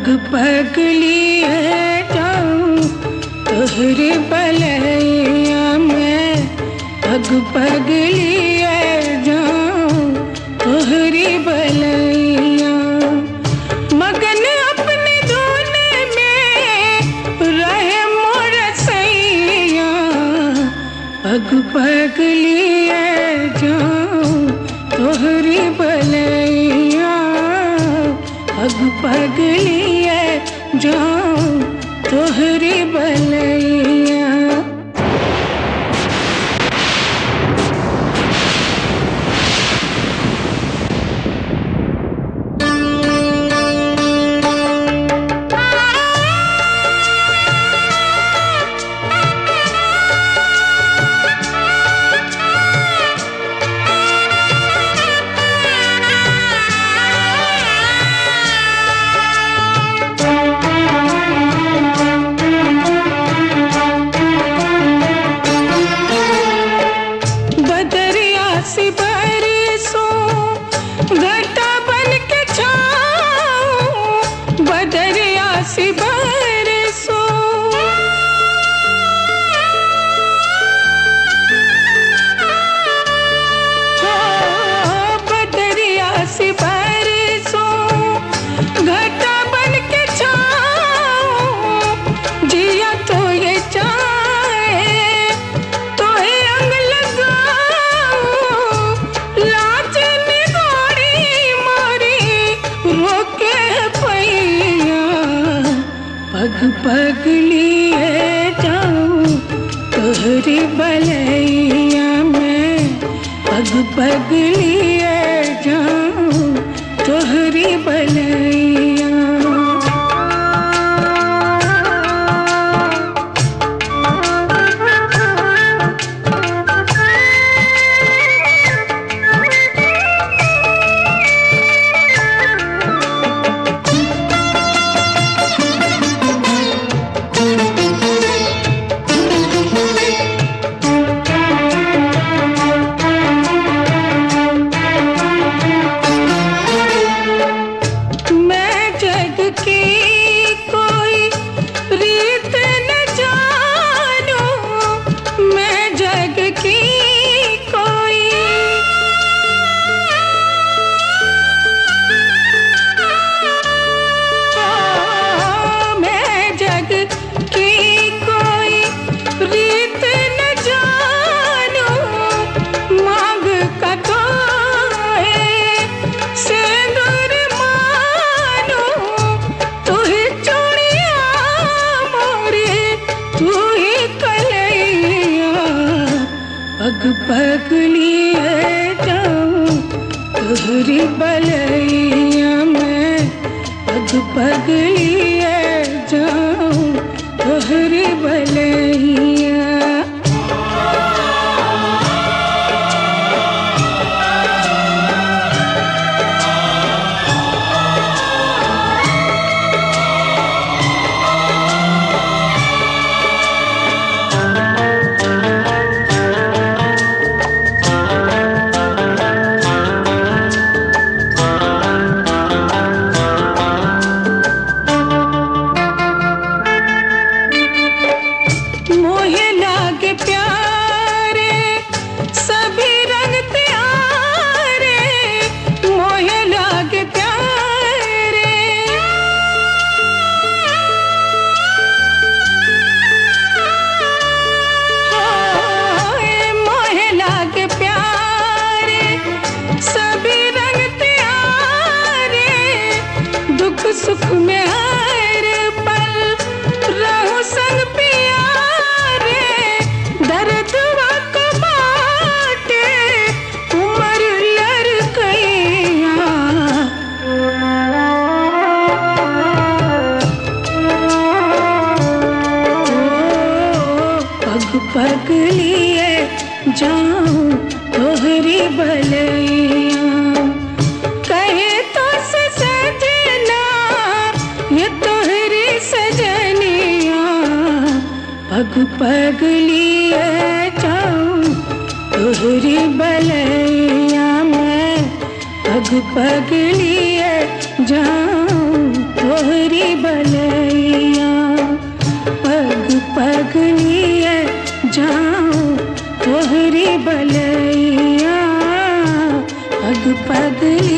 पग पग लिए जाऊं तोहरे बलैया में, पग पग लिए जाऊं तोहरे बलैया। मगन अपने धुन में रहे मोर सैया, पग पग लिए जाऊं तोहरे बलैया, पग पग लिए जाऊं तोहरे बलैया। पग पग लिए जाऊं तोहरे बलैया में, पग पग लिए जाऊं तोहरे बलैया। पग पग लिए जाऊं तोहरे बलैया में, पग पग लिए जाऊं तोहरे बलैया। सुख में हर पल रहूं संग प्यारे, दर्द वक्त बाटे उम्र लड़कैया। पग पग लिए जाऊं तोहरे बलैया, पग पग लिए जाऊं तोहरे बलैया में, पग पग लिए जाऊं तोहरी बलैया। पग पग लिए जाऊं तोहरी बलैया, पग पग